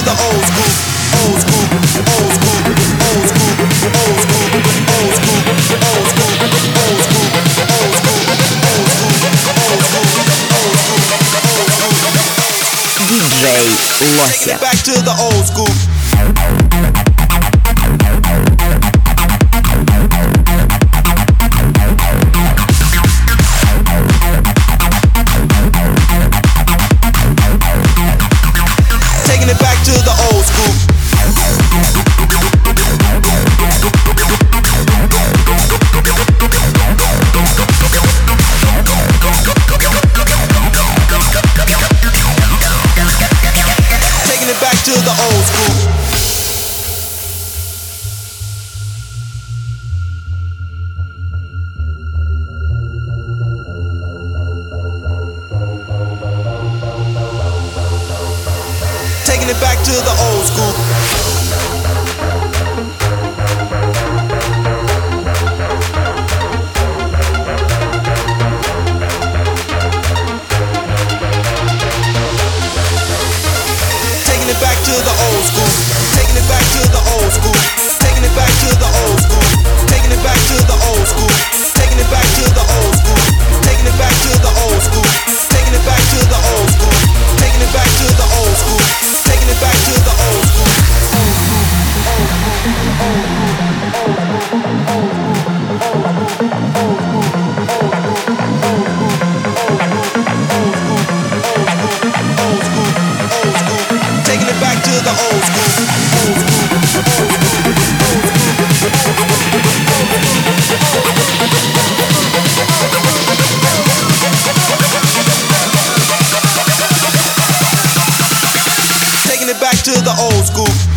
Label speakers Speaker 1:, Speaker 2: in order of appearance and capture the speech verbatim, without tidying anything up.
Speaker 1: the old school, old school, old school, old school, old school, old school, old school, old school, old school, old school, old school, old school.
Speaker 2: диджей Лося.
Speaker 1: Taking it back to the old school. Taking it back to the old school. Taking it back to the old school. Taking it back to the old school. Taking it back to the old school. Taking it back to the old school. Taking it back to the old school. Taking it back to the old school. Taking it back to the old school. Taking it back to the old school. Taking it back to the old school. Taking it back to the old school. Taking it back to the old school. Taking it back to the old school. Taking it back to the old school.